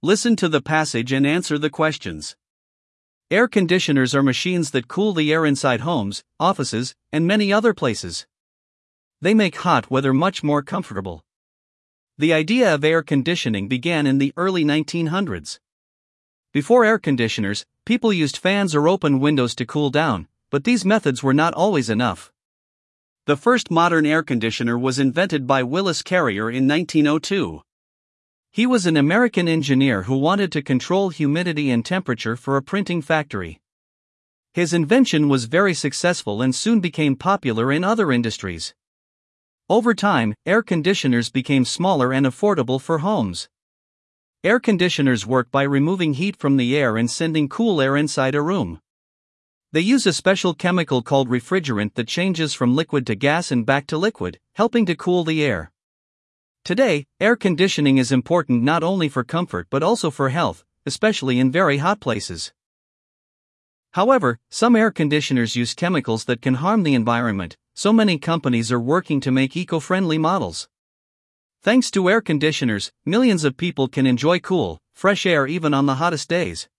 Listen to the passage and answer the questions. Air conditioners are machines that cool the air inside homes, offices, and many other places. They make hot weather much more comfortable. The idea of air conditioning began in the early 1900s. Before air conditioners, people used fans or open windows to cool down, but these methods were not always enough. The first modern air conditioner was invented by Willis Carrier in 1902. He was an American engineer who wanted to control humidity and temperature for a printing factory. His invention was very successful and soon became popular in other industries. Over time, air conditioners became smaller and affordable for homes. Air conditioners work by removing heat from the air and sending cool air inside a room. They use a special chemical called refrigerant that changes from liquid to gas and back to liquid, helping to cool the air. Today, air conditioning is important not only for comfort but also for health, especially in very hot places. However, some air conditioners use chemicals that can harm the environment, so many companies are working to make eco-friendly models. Thanks to air conditioners, millions of people can enjoy cool, fresh air even on the hottest days.